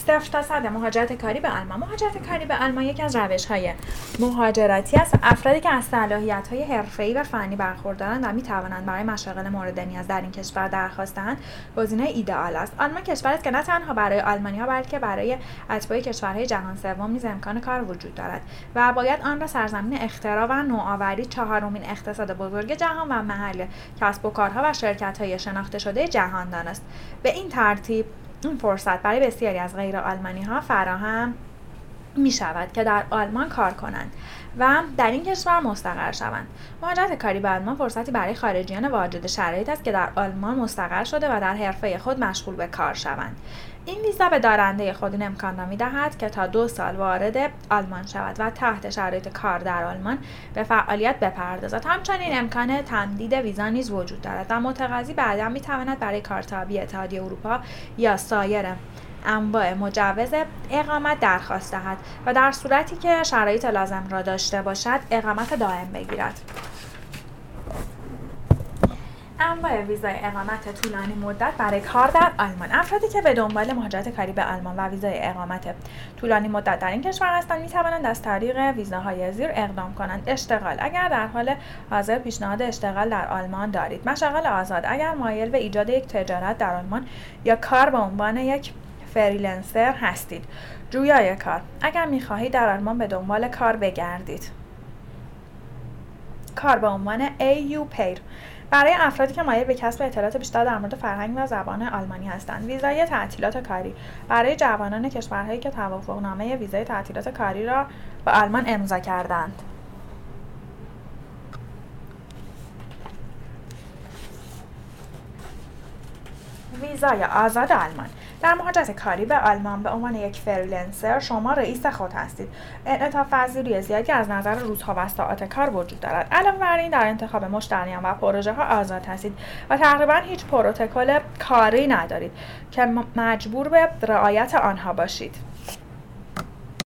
صفر تا 100 مهاجرت کاری به آلمان. مهاجرت کاری به آلمان یکی از روش‌های مهاجرتی است. افرادی که از صلاحیت‌های حرفه‌ای و فنی برخوردارند و می‌توانند برای مشاغل مورد نیاز در این کشور درخواست دهند، گزینه ایدئال است. آلمان کشوری است که نه تنها برای آلمانی‌ها بلکه برای اتباع کشورهای جهان سوم نیز امکان کار وجود دارد و باید آن را سرزمین اختراع و نوآوری، چهارمین اقتصاد بزرگ جهان و محل کسب و کارها و شرکت‌های شناخته شده جهان دانست. به این ترتیب این فرصت برای بسیاری از غیر آلمانی ها فراهم می شود که در آلمان کار کنند و در این کشور مستقر شوند. مهاجرت کاری به آلمان فرصتی برای خارجیان واجد شرایط است که در آلمان مستقر شده و در حرفه خود مشغول به کار شوند. این ویزا به دارنده خود این امکان را می‌دهد که تا 2 سال وارد آلمان شود و تحت شرایط کار در آلمان به فعالیت بپردازد. همچنین امکان تمدید ویزا نیز وجود دارد و متقاضی بعدا می‌تواند برای کارتابی اتحادیه اروپا یا سایر انواع مجوز اقامت درخواست دهد و در صورتی که شرایط لازم را داشته باشد اقامت دائم بگیرد. انواع ویزای اقامت طولانی مدت برای کار در آلمان. افرادی که به دنبال مهاجرت کاری به آلمان و ویزای اقامت طولانی مدت در این کشور هستند می‌توانند از طریق ویزاهای زیر اقدام کنند. اشتغال: اگر در حال حاضر پیشنهاد اشتغال در آلمان دارید. مشاغل آزاد: اگر مایل به ایجاد یک تجارت در آلمان یا کار به عنوان یک فریلنسر هستید. جویای کار: اگر می‌خواهید در آلمان به دنبال کار بگردید. کار به عنوان AU Pair برای افرادی که مایل به کسب اطلاعات بیشتر در مورد فرهنگ و زبان آلمانی هستند. ویزای تعطیلات کاری برای جوانان کشورهایی که توافقنامه ویزای تعطیلات کاری را با آلمان امضا کردند. ویزای آزاد آلمان: در مهاجرت کاری به آلمان به عنوان یک فریلنسر شما رئیس خود هستید. انعطاف پذیری زیادی از نظر روزها و ساعات کار وجود دارد. علاوه بر این در انتخاب مشتریان و پروژه ها آزاد هستید و تقریبا هیچ پروتکل کاری ندارید که مجبور به رعایت آنها باشید.